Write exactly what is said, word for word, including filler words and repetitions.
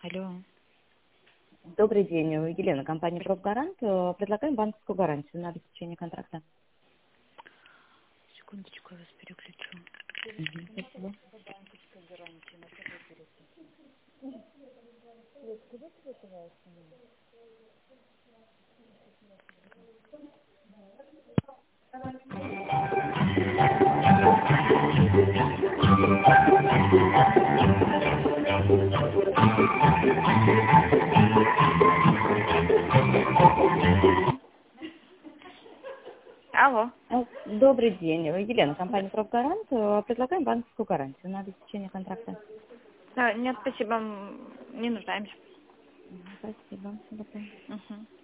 Алло. Добрый день, Елена, компания «Профгарант». Предлагаем банковскую гарантию на обеспечение контракта. Секундочку, я вас переключу. Мгм, спасибо. Алло. А, Добрый день, Елена, компания «Профгарант». Предлагаем банковскую гарантию на обеспечение контракта. Да, нет, спасибо, м, не нуждаемся. Мгм, спасибо. До свидания. Мгм.